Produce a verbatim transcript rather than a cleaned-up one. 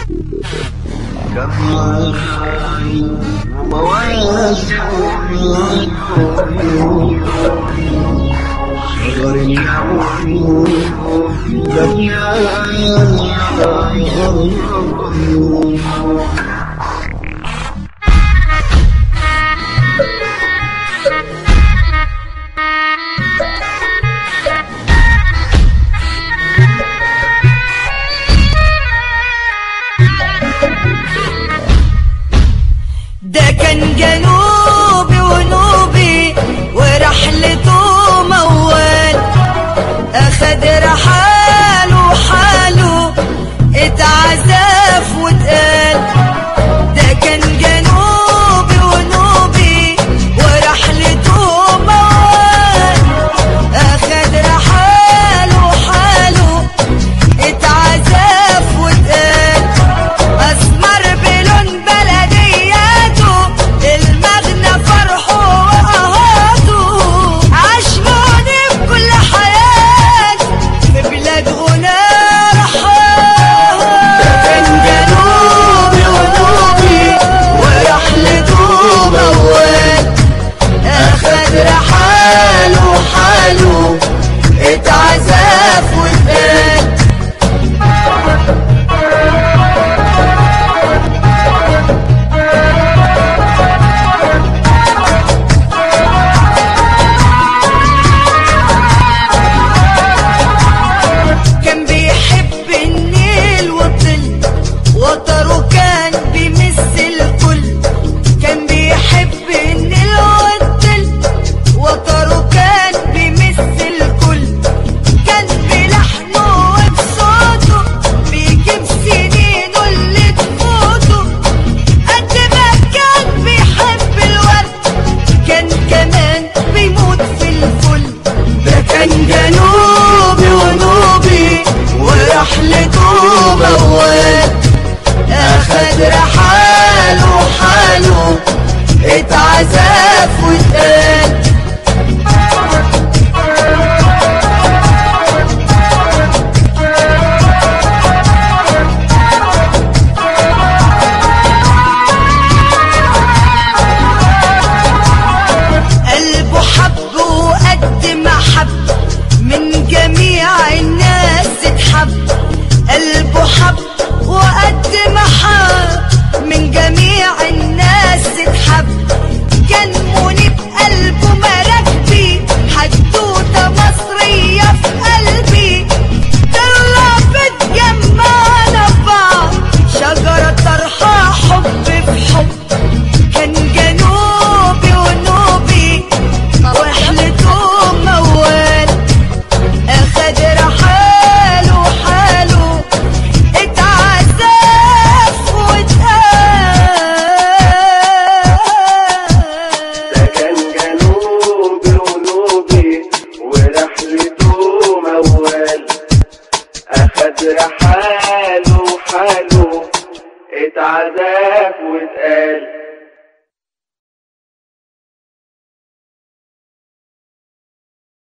ده كان جنوبي ونوبي ورحلته موال، اخد رحاله حاله اتعزف واتقال. ده كان جنوبي ونوبي ورحلته موال، اخد رحاله حاله اتعزف واتقال. اسمر بلون بلدياته المغنى فرحه وقهاته، عاش مغني بكل حياته في بلاد غنى رحاه. كان جنوبي ونوبي ورحلته موال، اخد رحاله حاله اتعزف واتقال. كان بيحب النيل والظل، وطره كان بيمس الكل. كان بيحب النيل والظل، وطره كان بيمس الكل. كان بلحنه وبصوته بيجيب سنينه اللي تفوته. قد ما كان بيحب الورد كان كمان بيموت في الفل. ده كان جنوبي ونوبي ورحلته موال، اخد رحاله حاله اتعزف واتقال. قلبه حب وقد ما حب من جميع الناس اتحب. قلبه حب وقد ما حب من جميع الناس اتحب. كان منيب قلبه مراكبي، حدوته مصرية في قلبي. طلع بتجمعنا في بعض، شجرة طرحة حب في حب. كان جنوبي ونوبي ورحلته موال، اخد رحاله حاله اتعزف واتقال. ده كان جنوبي ونوبي ورحلته موال، اخد رحاله حاله اتعزف واتقال.